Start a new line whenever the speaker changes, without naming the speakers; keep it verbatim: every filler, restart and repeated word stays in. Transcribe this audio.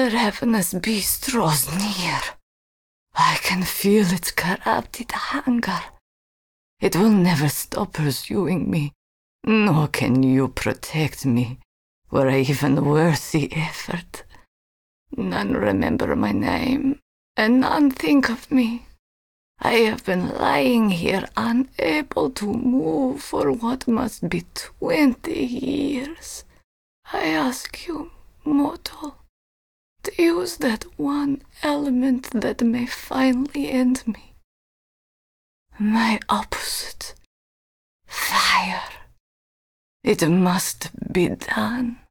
the ravenous beast draws near. I can feel its corrupted hunger. It will never stop pursuing me, nor can you protect me, were I even worth the effort. None remember my name, and none think of me. I have been lying here unable to move for what must be twenty years. I ask you, mortal, to use that one element that may finally end me. My opposite, fire. It must be done.